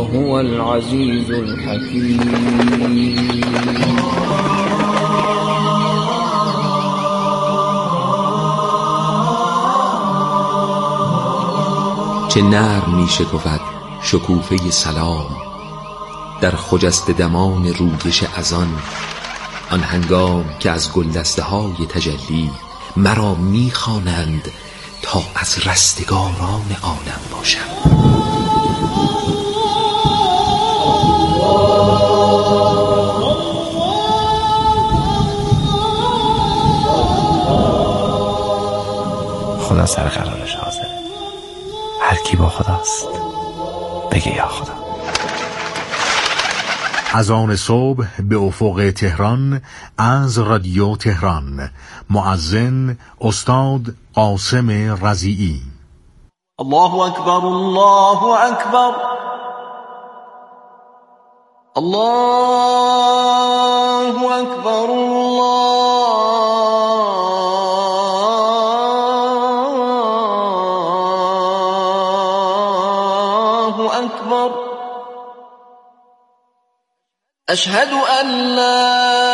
وهو العزيز الحكيم. چه نرم می شکفد شکوفه سلام در خجسته دمان رویش اذان، آن هنگام که از گلدسته های تجلی مرا می خوانند تا از رستگاران عالم باشم. خدا سر قرارش حاضره. هر کی با خداست بگه یا خدا. از آن صبح به افق تهران از رادیو تهران، مؤذن استاد قاسم رضیعی. الله اکبر، الله اکبر، الله اکبر، الله اکبر. اشهد ان لا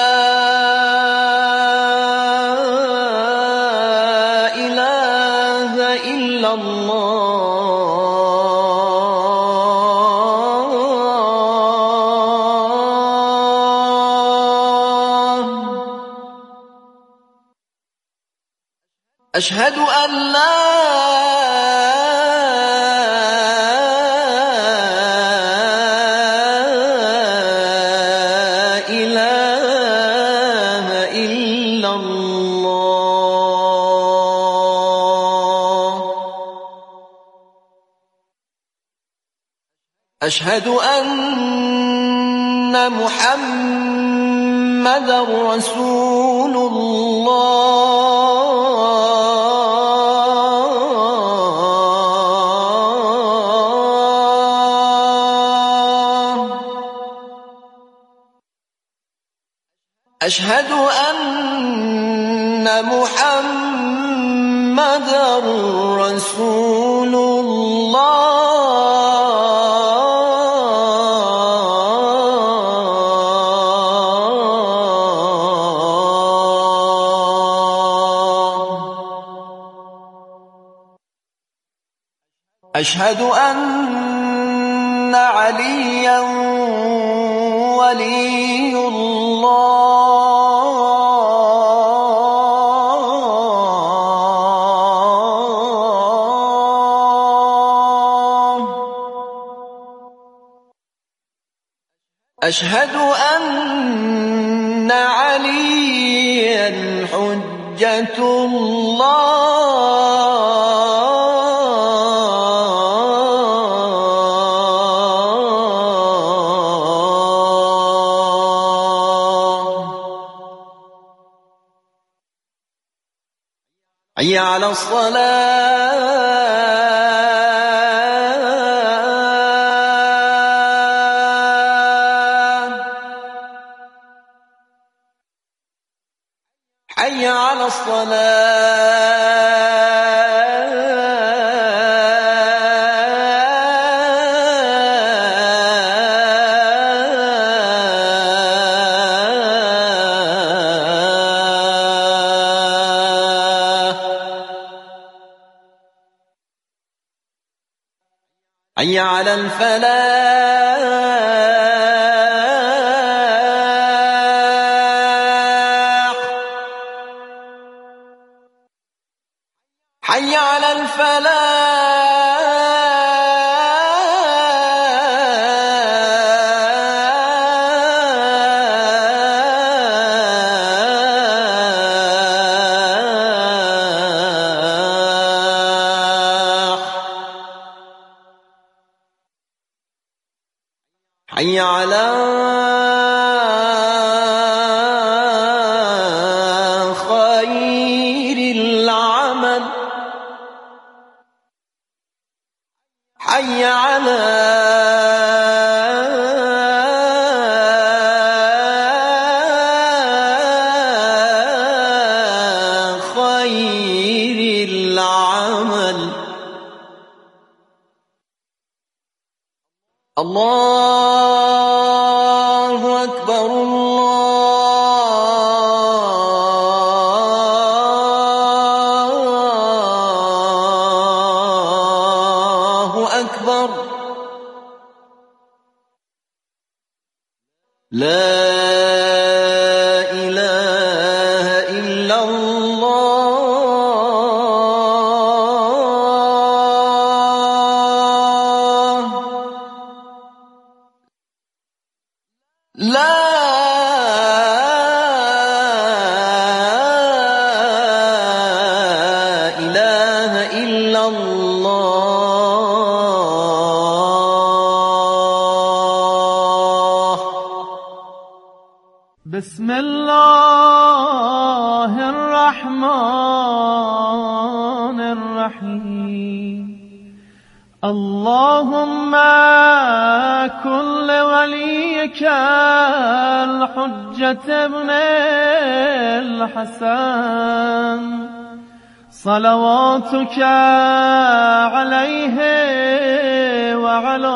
اله الا الله. اشهد ان لا أشهد أن محمد رسول الله. أشهد أن محمد رسول الله. أشهد أن عليا ولي الله. أشهد أن عليا حجة الله. حي على الصلاة. حي على حي على الفلاح. حي على الفلاح. حي على خير العمل. حي على خير العمل. الله أكبر الله أكبر لا إله إلا الله لا إله إلا الله بسم الله الرحمن الرحيم اللهم كن لوليك الحجة ابن الحسن صلواتك عليه وعلى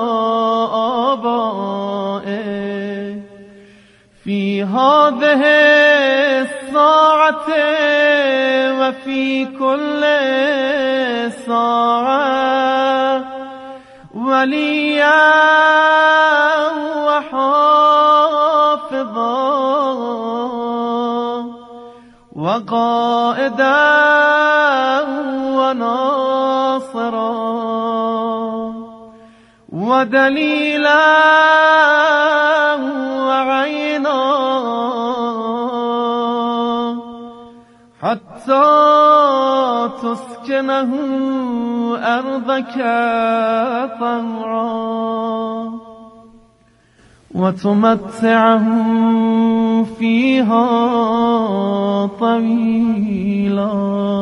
آبائه في هذه الساعة وفي كل ساعة وليا وحافظا وقائدا وناصرا ودليلا وعينا حتى تسكنه أرضك طوعا وتمتعه فيها طويلا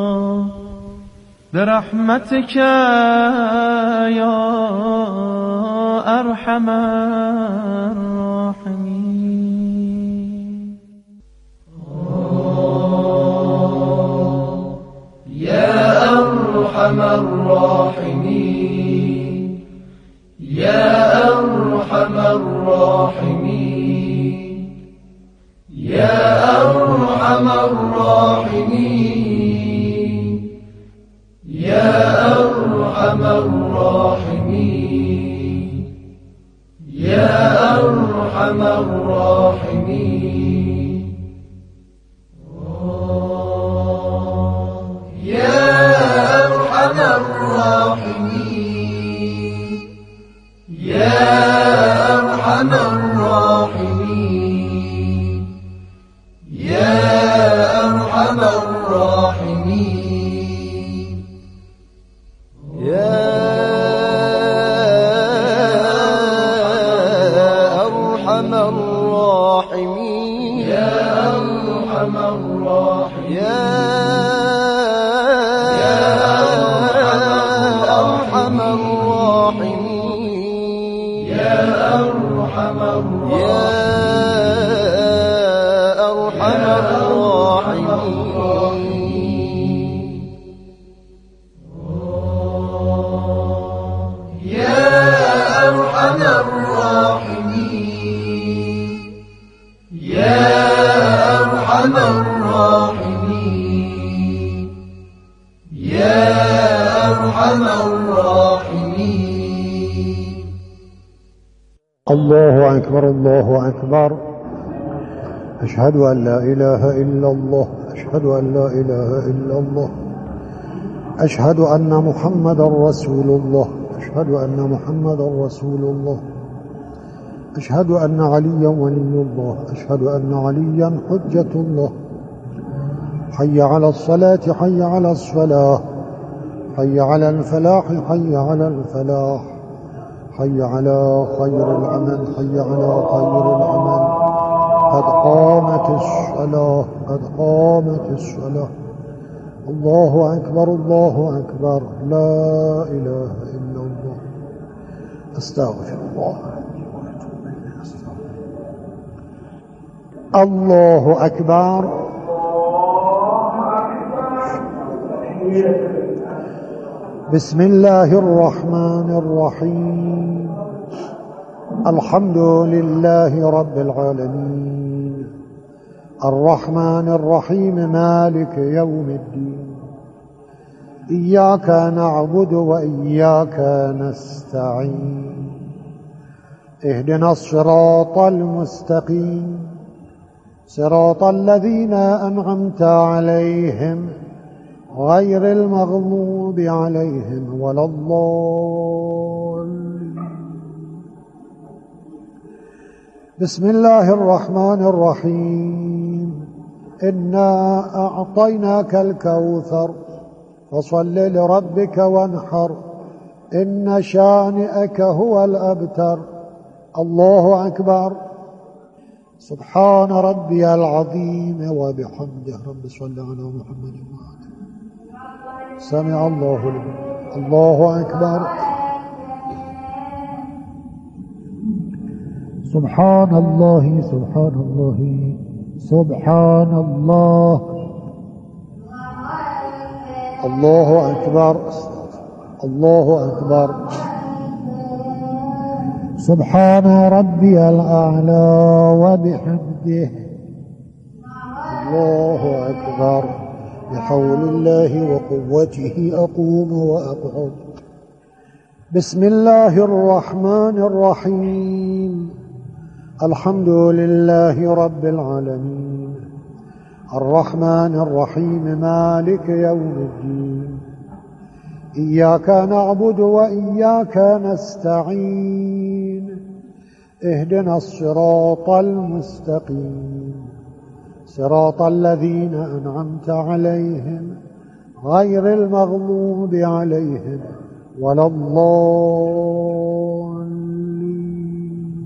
برحمتك يا أرحم الراحمين يا أرحم الراحمين يا أرحم الراحمين يا أرحم الراحمين يا أرحم الراحمين يا أرحم الراحمين يا أرحم الراحمين يا أرحم الراحمين يا أرحم الراحمين يا أرحم الراحمين يا أرحم الراحمين يا أرحم الراحمين يا أرحم الراحمين يا أرحم الراحمين يا أرحم الراحمين يا أرحم الراحمين يا أرحم الراحمين الله أكبر الله أكبر أشهد أن لا إله إلا الله أشهد أن لا إله إلا الله أشهد أن محمد رسول الله أشهد أن محمد رسول الله أشهد أن عليا ولي الله أشهد أن عليا حجة الله حي على الصلاة حي على الصلاة حي على الفلاح حي على الفلاح حي على خير العمل حي على خير العمل قد قامت الصلاة قد قامت الصلاة الله أكبر الله أكبر لا إله إلا الله أستغفر الله الله أكبر بسم الله الرحمن الرحيم الحمد لله رب العالمين الرحمن الرحيم مالك يوم الدين إياك نعبد وإياك نستعين اهدنا الصراط المستقيم صراط الذين أنعمت عليهم غير المغضوب عليهم ولا الضالين. بسم الله الرحمن الرحيم إنا أعطيناك الكوثر فصل لربك وانحر إن شانئك هو الأبتر. الله أكبر. سبحان ربي العظيم وبحمده. رب صل على محمد وآله. سمع الله لمن. الله أكبر. سبحان الله سبحان الله سبحان الله. الله أكبر. الله أكبر. سبحان ربي الأعلى وبحمده. الله أكبر. بحول الله وقوته أقوم وأقعد. بسم الله الرحمن الرحيم الحمد لله رب العالمين الرحمن الرحيم مالك يوم الدين إياك نعبد وإياك نستعين اهدنا الصراط المستقيم صراط الذين أنعمت عليهم غير المغضوب عليهم ولا الضالين.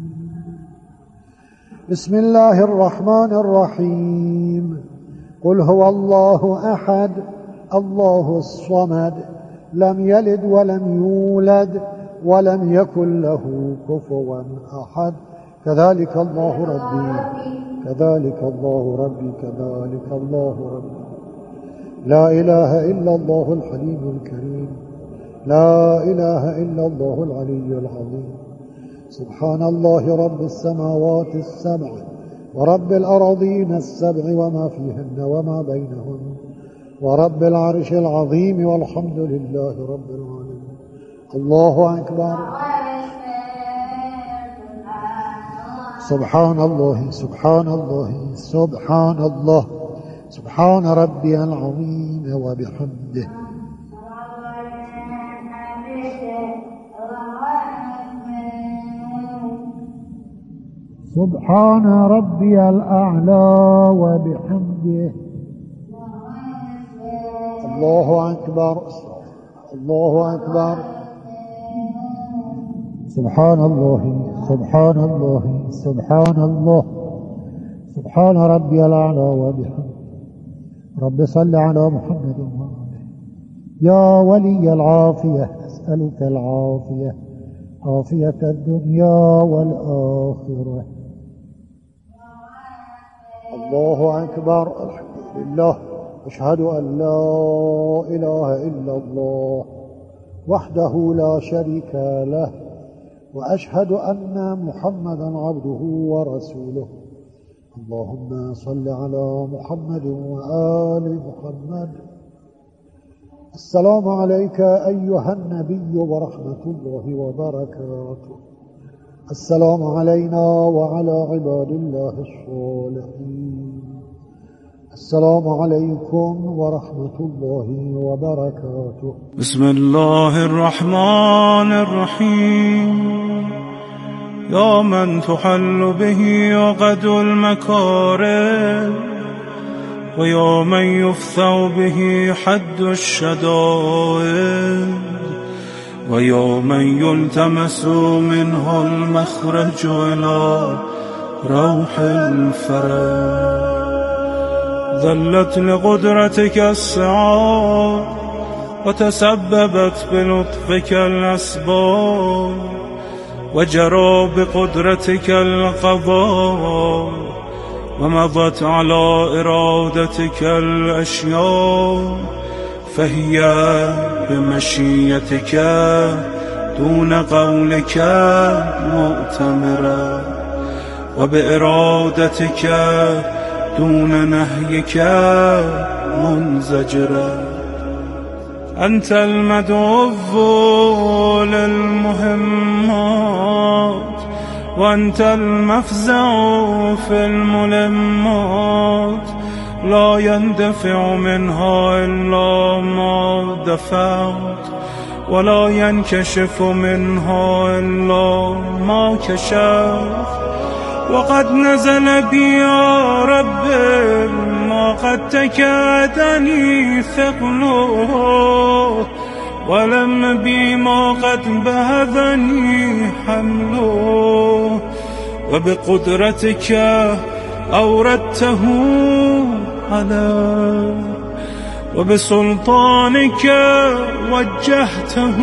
بسم الله الرحمن الرحيم قل هو الله أحد الله الصمد لم يلد ولم يولد ولم يكن له كفوا أحد. كذلك الله ربي كذلك الله ربي كذلك الله ربي. لا إله إلا الله الحليم الكريم لا إله إلا الله العلي العظيم. سبحان الله رب السماوات السبع ورب الأراضين السبع وما فيهن وما بينهن ورب العرش العظيم والحمد لله رب العالمين. الله أكبر. سبحان الله سبحان الله سبحان الله سبحان ربي العظيم وبحمده. سبحان ربي الأعلى وبحمده. الله أكبر. الله أكبر. سبحان الله سبحان الله سبحان الله سبحان ربي الأعلى وبحمده. رب صل على محمد وآله. يا ولي العافية أسألك العافية عافية الدنيا والآخرة. الله أكبر. الحمد لله. أشهد أن لا إله إلا الله وحده لا شريك له وأشهد أن محمدا عبده ورسوله. اللهم صل على محمد وآل محمد. السلام عليك أيها النبي ورحمة الله وبركاته. السلام علينا وعلى عباد الله الصالحين. السلام عليكم ورحمة الله وبركاته. بسم الله الرحمن الرحيم. يا من تحل به عقد المكارم ويا من يفثى به حد الشدائد ويا من يلتمس منه المخرج إلى روح الفرج. ذلت لقدرتك السعاد وتسببت بلطفك الأسباب وجرى بقدرتك القضاء ومضت على إرادتك الأشياء فهي بمشيتك دون قولك مؤتمرا وبإرادتك دون نهيك منزجرا. أنت المدعو للمهمات وأنت المفزع في الملمات، لا يندفع منها إلا ما دفعت ولا ينكشف منها إلا ما كشفت. وقد نزل بي يا رب ما قد تكادني ثقله، ولم بي ما قد بهذني حمله، وبقدرتك أوردته علي وبسلطانك وجهته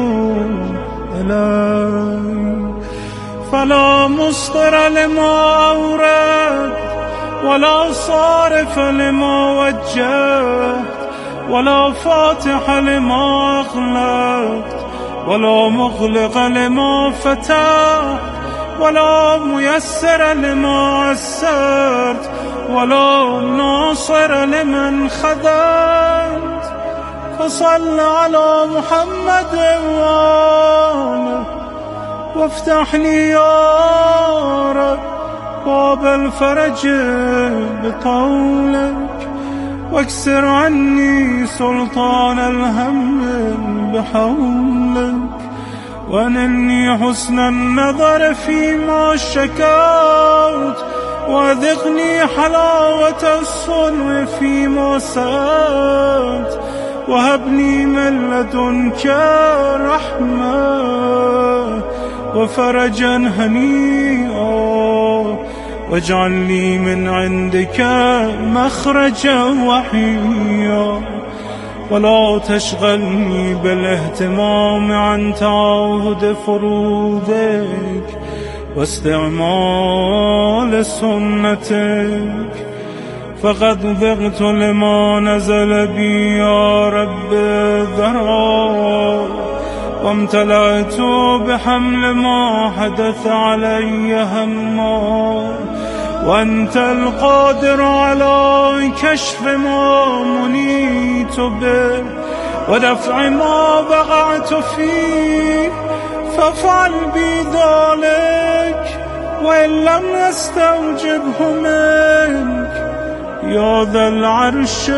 إلي. فلا مصدر لما أورد ولا صارف لما وجهت ولا فاتح لما أغلقت ولا مغلق لما فتحت ولا ميسر لما عسرت ولا ناصر لمن خذلت. فصل على محمد وآله وافتح لي يا رب باب الفرج بطولك، واكسر عني سلطان الهم بحولك، وانني حسن النظر فيما شكوت، وذقني حلاوة الصنع فيما سألت، وهبني من لدنك رحمة وفرجا هنيئا، واجعل لي من عندك مخرجا وحيا، ولا تشغلني بالاهتمام عن تعاهد فروضك واستعمال سنتك. فقد ذقت لما نزل بي يا رب ذرا، وامتلأت بحمل ما حدث علي هما، وأنت القادر على كشف ما منيت به ودفع ما وقعت فيه، فافعل بي ذلك وإن لم نستوجبه منك يا ذا العرش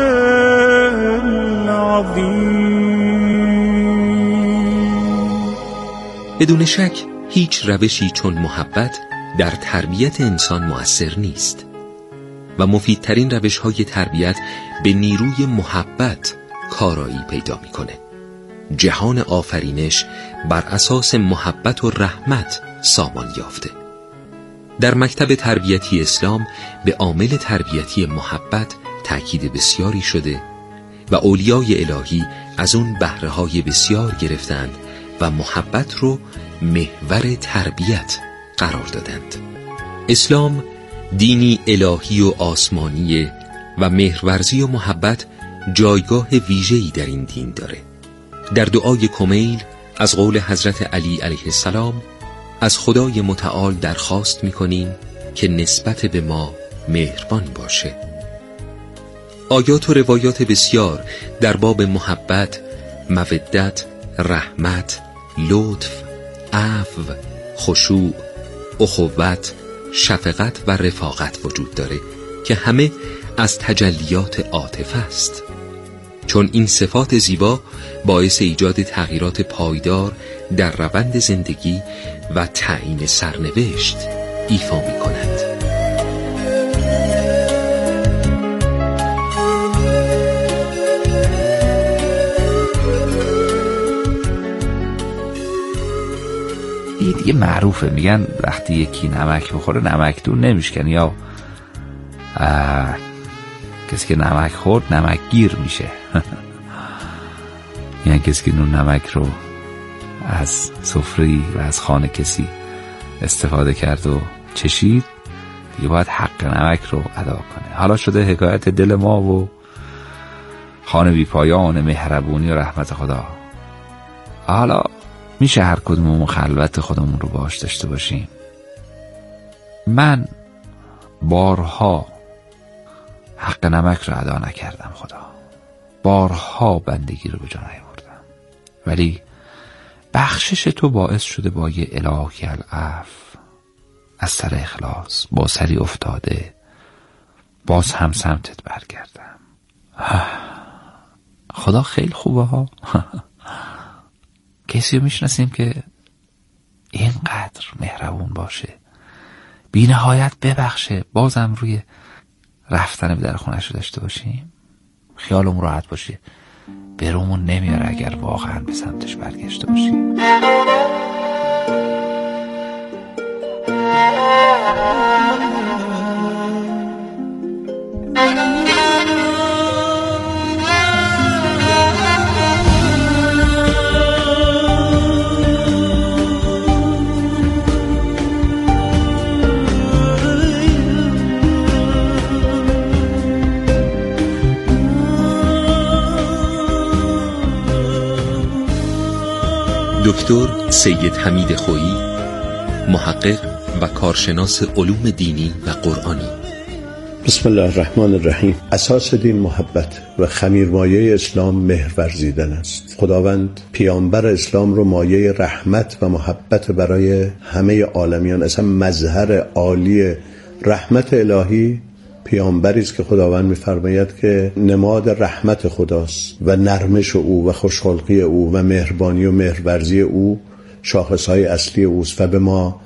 العظيم. بدون شک هیچ روشی چون محبت در تربیت انسان مؤثر نیست و مفیدترین روش‌های تربیت به نیروی محبت کارایی پیدا می‌کنه. جهان آفرینش بر اساس محبت و رحمت سامان یافته. در مکتب تربیتی اسلام به عامل تربیتی محبت تأکید بسیاری شده و اولیای الهی از اون بهره‌های بسیار گرفتند و محبت رو محور تربیت قرار دادند. اسلام دینی الهی و آسمانیه و مهرورزی و محبت جایگاه ویژه‌ای در این دین داره. در دعای کمیل از قول حضرت علی علیه السلام از خدای متعال درخواست می‌کنیم که نسبت به ما مهربان باشه. آیات و روایات بسیار در باب محبت، مودت، رحمت، لطف، عفو، خشوع، اخوت، شفقت و رفاقت وجود داره که همه از تجلیات عاطفه است، چون این صفات زیبا باعث ایجاد تغییرات پایدار در روند زندگی و تعیین سرنوشت ایفا می کند. دیگه معروفه، میگن وقتی یکی نمک بخوره نمک دون نمیشکنه، یا کسی که نمک خورد نمک گیر میشه. یعنی کسی که نون نمک رو از سفره‌ای و از خانه کسی استفاده کرد و چشید، دیگه باید حق نمک رو ادا کنه. حالا شده حکایت دل ما و خانه بی پایان مهربونی و رحمت خدا. حالا میشه هر کدوممون خلوت خودمون رو باش داشته باشیم. من بارها حق نمک رو ادا نکردم خدا، بارها بندگی رو به جا نیاوردم، ولی بخشش تو باعث شده با یه الهی العفو از سر اخلاص با سری افتاده باز هم سمتت برگردم. خدا خیلی خوبه ها. کسی رو میشناسیم که اینقدر مهربون باشه، بی نهایت ببخشه، بازم روی رفتن به در خونش رو داشته باشیم، خیالمون راحت باشه، برومون نمیاره اگر واقعا به سمتش برگشته باشیم. دکتر سید حمید خویی، محقق و کارشناس علوم دینی و قرآنی. بسم الله الرحمن الرحیم. اساس دین محبت و خمیرمایه اسلام مهر ورزیدن است. خداوند پیامبر اسلام رو مایه رحمت و محبت برای همه عالمیان، اصلا مظهر عالی رحمت الهی پیامبری است که خداوند می‌فرماید که نماد رحمت خداست و نرمش او و خوشخلقی او و مهربانی و مهرورزی او شاخصهای اصلی اوست. و به ما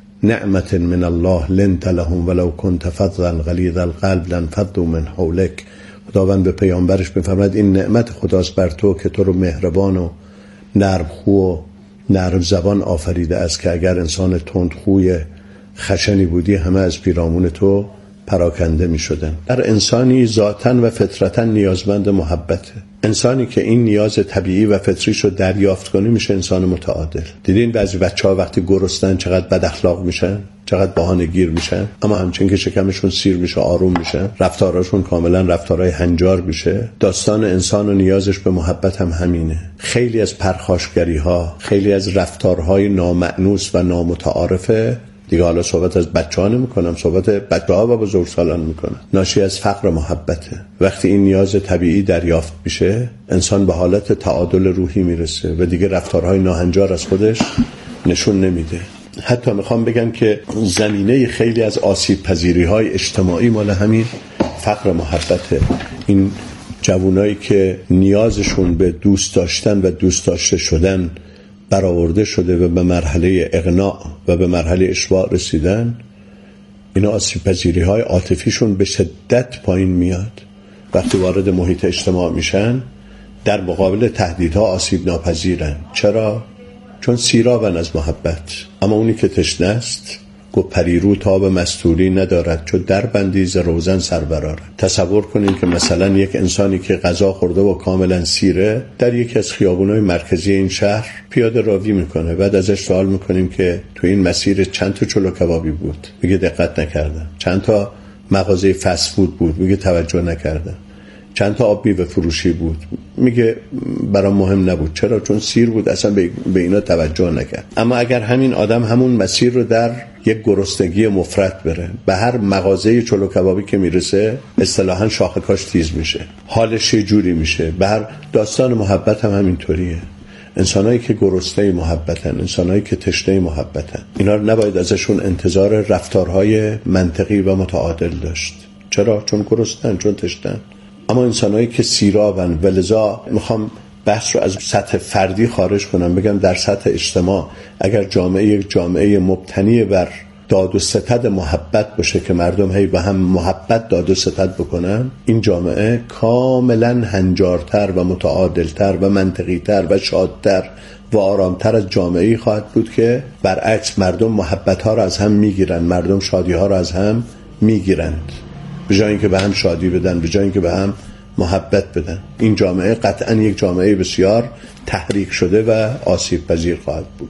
نعمت من الله لنت لهم ولو كنت فظا غلیظ القلب لانفضوا من حولک. خداوند به پیامبرش می‌فرماید این نعمت خداست بر تو که تو رو مهربان و نرمخو و نرم زبان آفریده است که اگر انسان تندخوی خشنی بودی همه از پیرامون تو پراکنده می شدن. در انسانی ذاتاً و فطرتاً نیازمند محبته. انسانی که این نیاز طبیعی و فطریش رو دریافت کنه میشه انسان متعادل. دیدین بعضی بچه‌ها وقتی گرسنن چقدر بد اخلاق میشن، چقدر بهانه‌گیر میشن، اما همچنین که شکمشون سیر میشه آروم میشن، رفتاراشون کاملا رفتارهای هنجار میشه. داستان انسان و نیازش به محبت هم همینه. خیلی از پرخاشگری‌ها، خیلی از رفتارهای نامأنوس و نامتعارفه، دیگه حالا صحبت از بچه‌ها نمی‌کنم، صحبت بچه‌ها و بزرگسالان می‌کنم، ناشی از فقر محبته. وقتی این نیاز طبیعی دریافت میشه انسان به حالت تعادل روحی میرسه و دیگه رفتارهای ناهنجار از خودش نشون نمیده. حتی میخوام بگم که زمینه خیلی از آسیب پذیری‌های اجتماعی مال همین فقر محبته. این جوانایی که نیازشون به دوست داشتن و دوست داشته شدن برآورده شده و به مرحله اقناع و به مرحله اشباع رسیدن، اینا آسیب پذیری‌های عاطفیشون به شدت پایین میاد. وقتی وارد محیط اجتماع میشن در مقابل تهدیدها آسیب ناپذیرن. چرا؟ چون سیرابن از محبت. اما اونی که تشنه است گو پریرو تاب مستوری ندارد، چون در بندی ز روزن سر برآرد. تصور کنین که مثلا یک انسانی که غذا خورده و کاملا سیره در یکی از خیابون‌های مرکزی این شهر پیاده روی میکنه. بعد ازش سوال میکنیم که تو این مسیر چند تا چلو کبابی بود؟ میگه دقت نکردم. چند تا مغازه فست فود بود؟ میگه توجه نکردم. چند تا آب میوه فروشی بود؟ میگه برام مهم نبود. چرا؟ چون سیر بود، اصلا به اینا توجه نکرد. اما اگر همین آدم همون مسیر رو در یک گرسنگی مفرط بره، به هر مغازه چلو کبابی که میرسه اصطلاحاً شاخکاش تیز میشه، حالش یه جوری میشه. به هر داستان محبت هم همینطوریه. انسانایی که گرسنه محبتن، انسانایی که تشنه محبتن، اینا رو نباید ازشون انتظار رفتارهای منطقی و متعادل داشت. چرا؟ چون گرسنن، چون تشنن. اما انسانایی که سیرابن و لذا میخوام بحث رو از سطح فردی خارج کنم، بگم در سطح اجتماع اگر جامعه یک جامعه مبتنی بر داد و ستد محبت باشه که مردم هی به هم محبت داد و ستد بکنن، این جامعه کاملا هنجارتر و متعادلتر و منطقیتر و شادتر و آرامتر از جامعه‌ای خواهد بود که برعکس مردم محبت‌ها رو از هم میگیرن، مردم شادی‌ها رو از هم میگیرند، به جای اینکه به هم شادی بدن، به جای اینکه به هم محبت بدن. این جامعه قطعاً یک جامعه بسیار تحریک شده و آسیب پذیر خواهد بود.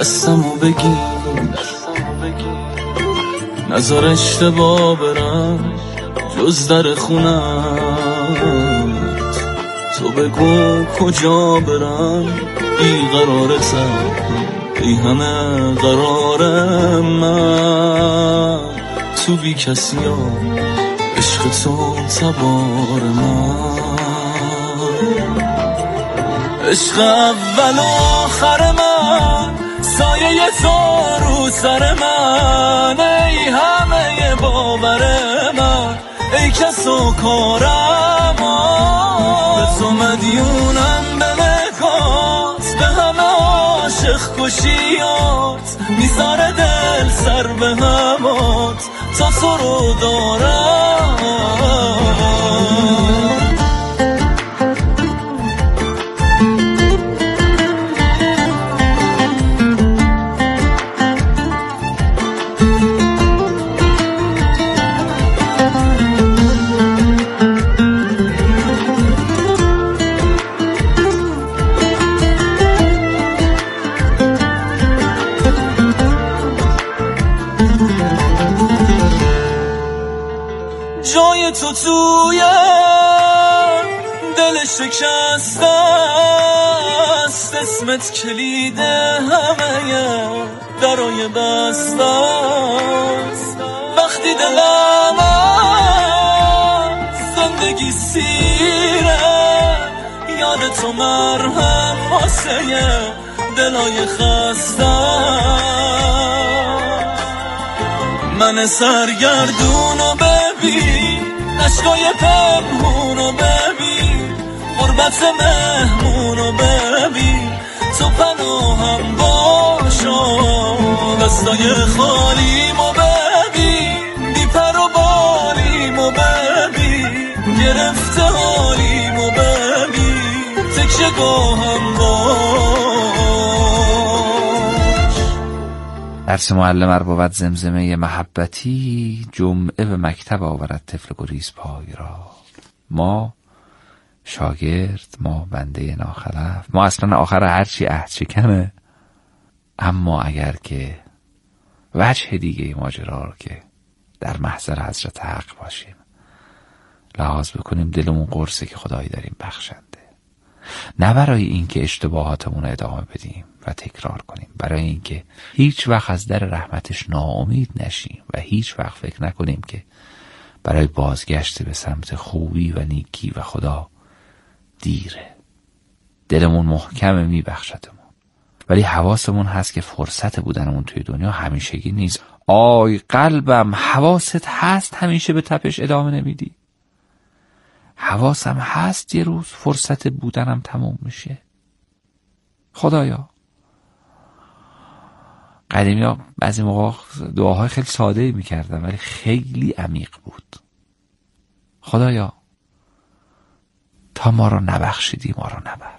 دستمو بگیر، نظر اشتباه برم جز در خونت. تو بگو کجا برم بیقرارتم، ای همه قرار من. تو بی کسی ها عشق تو تبار من. عشق اول و آخر من، سایه تو رو سر من. ای همه باور من، ای کس و کارم. به تو مدیونم به نکات، به همه عاشق کشیات. میذاره دل سر به همات تا تو رو دارم. جای تو توی دل شکسته است، اسمت کلید همه درای بسته است. وقتی دلم از زندگی سیره، یاد تو مرهم واسه دلای خسته. من سرگردونو ببین، عشقای پنهونو ببین، غربت مهمونو ببین. تو پناهم باشا، دستای خالیمو ببین، بی پر و بالیمو ببین، گرفته حالیمو ببین، تکیه گاهم درس معلم ار بود زمزمه محبتی، جمعه به مکتب آورد طفل گریز پای را. ما شاگرد، ما بنده ناخلف، ما اصلا آخر هرچی عهد شکنه. اما اگر که وجه دیگه ماجرا رو که در محضر حضرت حق باشیم لحاظ بکنیم، دلمون قرصه که خدایی داریم بخشنده. نه برای اینکه اشتباهاتمون رو ادامه بدیم و تکرار کنیم، برای اینکه هیچ وقت از در رحمتش ناامید نشیم و هیچ وقت فکر نکنیم که برای بازگشت به سمت خوبی و نیکی و خدا دیره. دلمون محکمه میبخشتمون، ولی حواسمون هست که فرصت بودنمون توی دنیا همیشگی نیست. آی قلبم، حواست هست همیشه به تپش ادامه نمیدی؟ حواسم هست یه روز فرصت بودنم تموم میشه. خدایا، قدیمی ها بعضی موقع دعاهای خیلی ساده میکردن ولی خیلی عمیق بود. خدایا تا ما رو نبخشیدی ما رو نبر.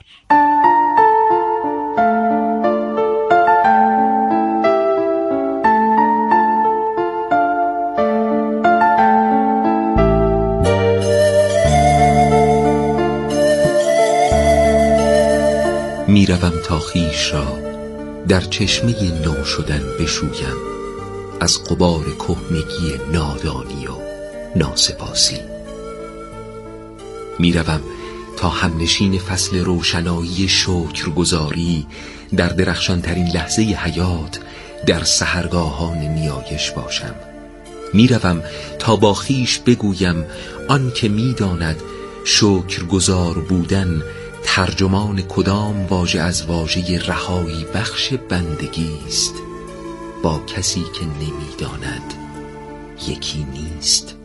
میروم تا خویش را در چشمه نو شدن بشویم، از غبار کهنگی نادانی و ناسپاسی. میروم تا همنشین فصل روشنایی شکرگزاری در درخشانترین لحظه حیات در سحرگاهان نیایش باشم. میروم تا با خویش بگویم آن که میداند شکرگزار بودن ترجمان کدام واژه از واژه رهایی بخش بندگی است، با کسی که نمیداند یکی نیست.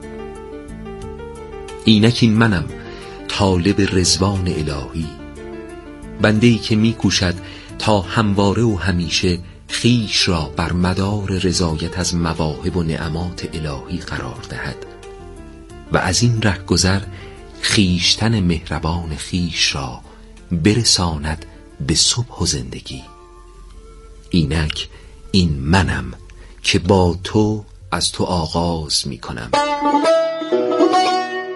اینک این منم طالب رضوان الهی، بنده‌ای که میکوشد تا همواره و همیشه خویش را بر مدار رضایت از مواهب و نعمات الهی قرار دهد و از این رهگذر خویشتن مهربان خویش را برساند به صبح و زندگی. اینک این منم که با تو از تو آغاز می کنم.